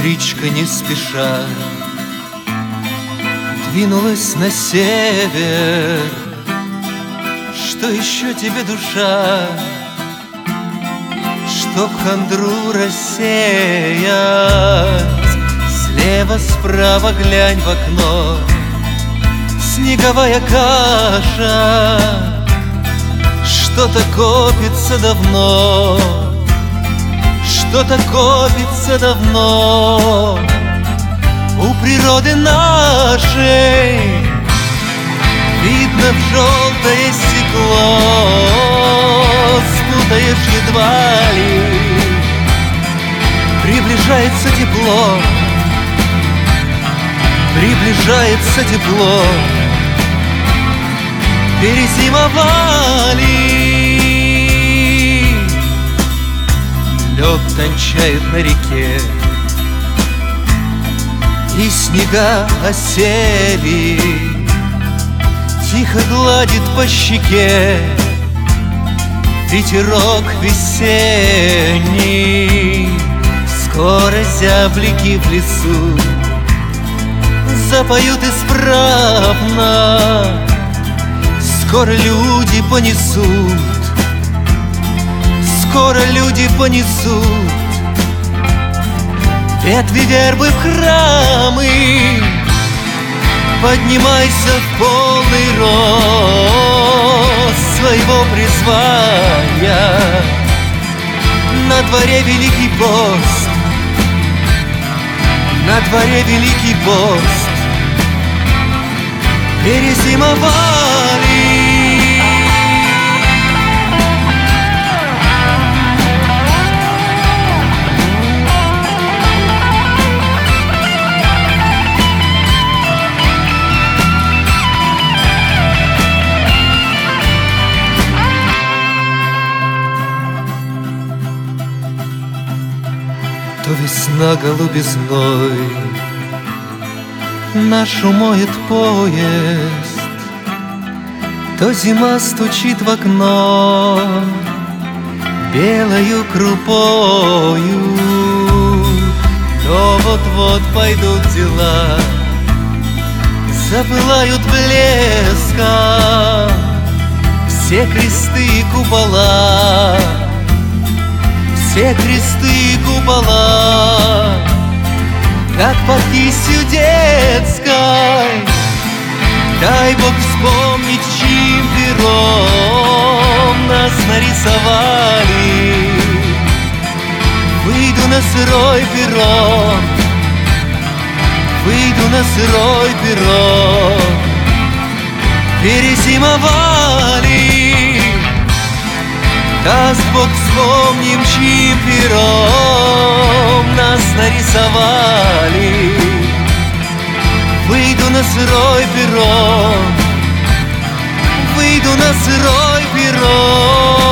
Электричка не спеша двинулась на север. Что еще тебе, душа, чтоб хандру рассеять? Слева, справа глянь в окно, снеговая каша. Что-то копится давно, что-то копится давно у природы нашей. Видно в желтое стекло, спутаешь едва ли. Приближается тепло, приближается тепло. Перезимовали, лед тончает на реке, и снега осели. Тихо гладит по щеке ветерок весенний. Скоро зяблики в лесу запоют исправно. Скоро люди понесут, скоро люди понесут ветви вербы в храмы. Поднимайся в полный рост своего призвания. На дворе Великий пост, на дворе Великий пост. Перезимовали. То весна голубизной нашу моет поезд, то зима стучит в окно белою крупою, то вот-вот пойдут дела, запылают блеском все кресты и купола. Все кресты и купола, как под кистью детской. Дай Бог вспомнить, чьим пером нас нарисовали. Выйду на сырой перрон, выйду на сырой перрон. Перезимовали. Даст Бог вспомним, чьим пером нас нарисовали. Выйду на сырой перрон, выйду на сырой перрон.